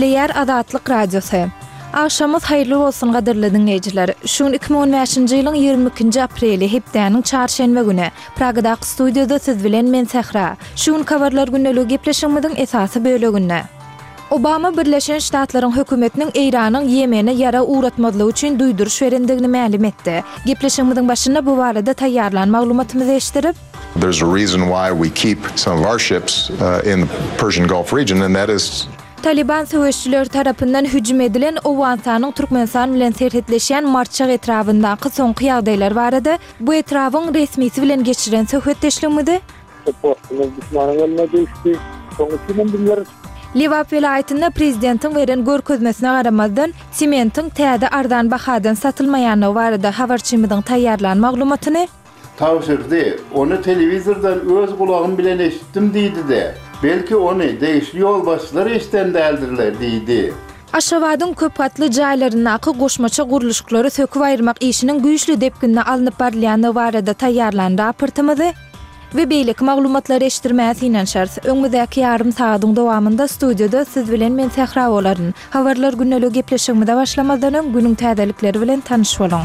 Gepleyer Adatlyk Radiosu. Akşamyz haýyrly bolsun gaderly dinleýijiler. Şuň 2015-nji ýylyň 22-nji apreli hepdeniň çarşenbe güni Pragadaky studiýada siz bilen men Sehra. Şuň kabarlar günneligi gepleşigimiziň esasy böleginde. Obama Birleşen Ştatlaryň hökümetiniň Eýranyň Ýemene ýara uğratmadygy üçin duýduruş berendigini ma'lum etdi. Gepleşigimiziň başynda bu barada taýýarlan maglumatymyzy eşdirip, there's a reason why we keep some of our ships in the Persian Gulf region, and that is Taliban söwüşçüler tarapyndan hüjüm edilen Owantanyň Türkmenistan bilen serhetleşýän marçak etrafyndaky soňky ýagdaýlar barada bu etrawyň resmisi bilen geçiren söhbetleşmedi. Liwap vilayetinde prezidentin veren görkezmesine garamazdan sementin täze ardan bahadan satylmaýany barada habarçymyzyň taýýarlan maglumatyny tavsirdi. Onu televizordan öz kulağım bilen eşittim diýdi de. Belki onu değişli yol başçılar eşitten däldirler diýdi. Aşgabatyň köp gatly jaýlaryndaky goşmaça guruluşlary söküp aýyrmak işiniň güýçli depkinde alınıp barlyany barada taýýarlan raportymyzy we beýlik maglumatlary eşdirmäsi inen şers. Öňüňdäki ýarym saatyň dowamında studiýada siz bilen men Sehra bolaryn. Habarlar günneligi gepleşigimizde başlamazdan öň günüň täzelikleri bilen tanyş bolaň.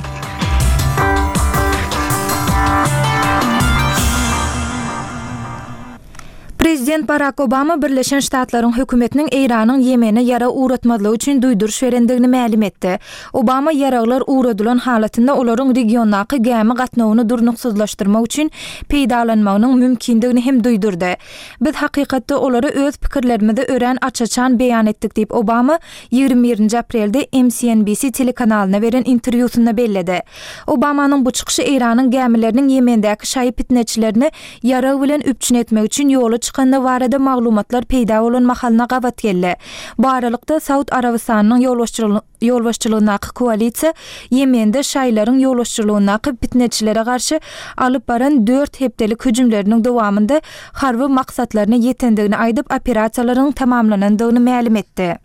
Prezident Barack Obama Birleşen Ştatlaryň hökümetiniň Eýranyň Ýemene ýara uğratmadygy üçin duýduruş berendigini ma'lum etdi. Obama ýaraglar uğradylan halatynda olaryň regiondaky gäme gatnawyny durnuksuzlaşdyrmak üçin peýdalanmagynyň mümkindigini hem duýdurdy. Biz hakykatda olary öz pikirlerimizi ören açaçan beýan etdik diýip Obama 21-nji aprelde MSNBC telekanalyna beren interwýusunda belledi. Obamanyň bu çykyşy Eýranyň gämeleriniň Ýemendäki şaýy fitneçilerini ýara bilen üpçün etmek üçin ýoly çykanda barada maglumatlar peýda bolanmak halyna gabat geldi. Bu aralykda Saud Arabistanyň ýolbaşçylygynaky koalisiýa Ýemende şaýlaryň ýolbaşçylygynaky fitneçilere garşy alyp baran 4 hepdelik hüjümleriniň dowamında harby maksatlaryna ýetendigini aýdyp operasiýalaryň tamamlanandygyny ma'lum etdi.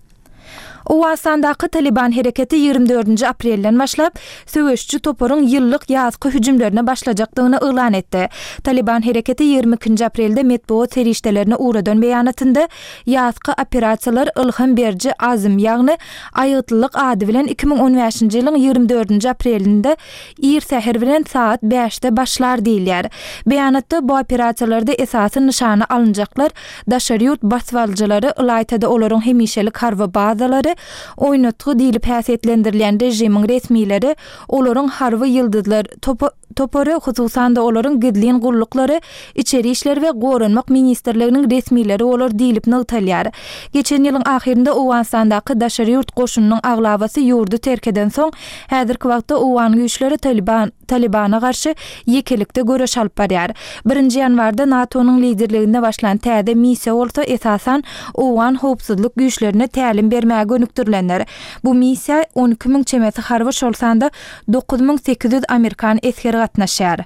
Owatsandaky Taliban hereketi 24-nji aprelden başlap söwüşçü toparyň ýyllyk ýazgy hüjümlerine başlajakdygyny elan etdi. Taliban hereketi 22-nji aprelde medeniýet serişdelerine uğradan beýanatynda ýazgy operasiýalar ilham berji azym ýagny aýytlyk ady bilen 2015-nji ýylyň 24-nji aprelinde ir säher bilen saat 5-de başlar diýilýär. Beýanatda bu operasiýalarda esasy nişany alınjaklar daşaryýurt baswalcylary Ilaytada olaryň hemişelik harby bazalary oýnatgy diýilip häsiýetlendirilen rejimiň resmileri olaryň harby ýyldızlar topary hususan da olaryň gidlin guruluklary içeri işler we gorunmak ministrliginiň resmileri olar diýilip nagtalýar. Geçen ýylyň ahyrynda Owatsandaky daşaryýurt goşunynyň aglabasy ýurdu terk eden soň häzirki wagtda Owan güýçleri Talibana garşy ýekelikde göreş alyp barýar. 1-nji ýanwarda NATO'nyň liderliginde başlan täze missiýa bolsa esasan Owan howpsuzlyk güýçlerine tälim bermäge gönükdirilenler. Bu missiýa 12.000 çemeti harby şolsanda 9.800 Amerikan eskeri gatnaşýar.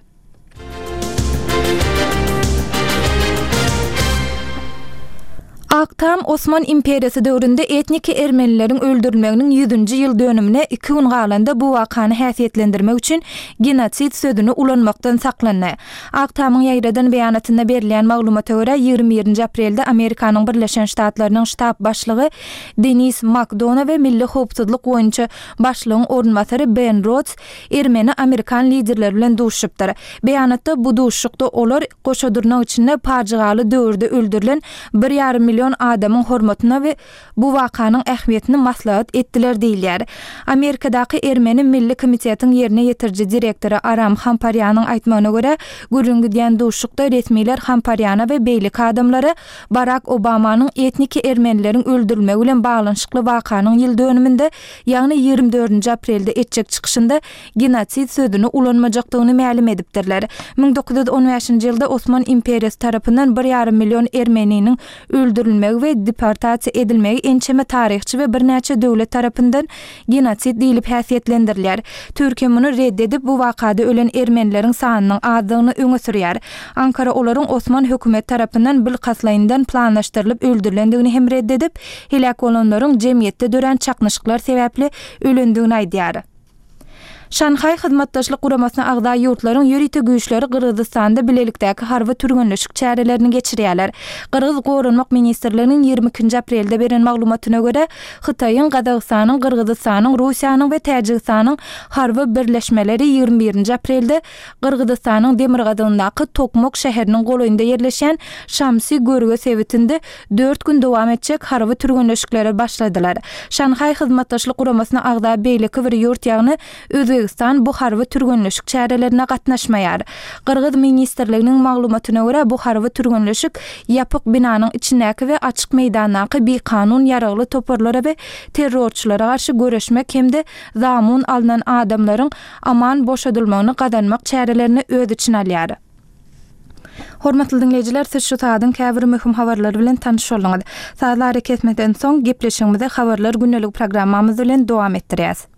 Aktam Osman İmperiýasy döwründe etnik ermenileriň öldürilmeginiň 100-nji ýyl dönümine 2 gün galanda bu wakany häsiýetlendirmek üçin genosit sözüni ulanmakdan saklandy. Aktamyň ýaýradan beýanatynda berilen maglumata görä 21-nji aprelde Amerikanyň Birleşen Ştatlarynyň ştab başlygy Denis McDonough we Milli Howpsuzlyk boýunça başlygyň ornmasary Ben Rhodes ermeni Amerikan liderleri bilen duşupdyr. Beýanatda bu duşukda olar goşadyrnak içinde pajygaly döwürde öldürilen 1,5 milyon adamyň hormatyna we bu wakanyň ähmiýetini maslahat etdiler diýilýär. Amerikadaky Ermeni Milli Komitetiň ýerine ýetirji direktory Aram Hamparýanyň aýtmagyna görä, gürrüňki diýen duşukda resmiler Hamparýana we beýlik adamlary Barack Obamanyň etnik ermenileriň öldürilmegi bilen baglanşykly wakanyň ýyl dönüminde, ýagny 24-nji aprelde etjek çykyşynda genosit sözüni ulanmajakdygyny ma'lum edipdirler. 1915-nji ýylda Osman İmperiýasy tarapyndan 1,5 milyon ermeniniň öldürilmegi we deportasiýa edilmegi ençeme tarihçi we bir näçe döwlet tarapyndan genosit diýilip häsiýetlendirilýär. Türkiýe muny reddedip bu wakada ölen ermenileriň sanynyň azdygyny öňe sürýär. Ankara olaryň Osman hökümet tarapyndan bilkaslaýyndan planlaşdyrylyp öldürilendigini hem reddedip, helak bolanlaryň jemgyýetde dören çaknyşyklar sebäpli ölendigini aýdýar. Şanhay Hyzmatdaşlyk Guramasına agda ýurtlaryň ýörite güýçleri Gyrgyzstanda bilelikdäki harby türgünleşik çärelerini geçirýärler. Gyrgyz Gorunmak Ministrliginiň 22 aprelde beren maglumatyna görä, Hytaýyň, Gazagystanyň, Gyrgyzstanyň, Russiýanyň we Täjikistanyň harby birleşmeleri 21 aprelde Gyrgyzstanyň Demirgadyndaky Tokmok şäheriniň golaýynda ýerleşen Şamsy görge sebitinde 4 gün dowam etjek harby türgünleşikleri başladylar. Şanhay Hyzmatdaşlyk Guramasına agda beýleki bir ýurt ýagny Özbegistan bu harby türgünleşik çärelerine gatnaşmaýar. Gyrgyz Ministrliginiň maglumatyna görä bu harby türgünleşik ýapyk binanyň içindäki we açyk meýdandaky bir kanun ýaragly toparlara we terrorçylara garşy göreşmek hemde zamun alynan adamlaryň aman boşadylmagyny gadanmak çärelerini öz içine alýar. Hormatly dinleýijiler, siz şu saatdyň käbir möhüm habarlary bilen tanyş bolýaňyz. Saatlar ketmeden soň gepleşigimizi habarlar günnelik programmamyz bilen dowam etdirýäs.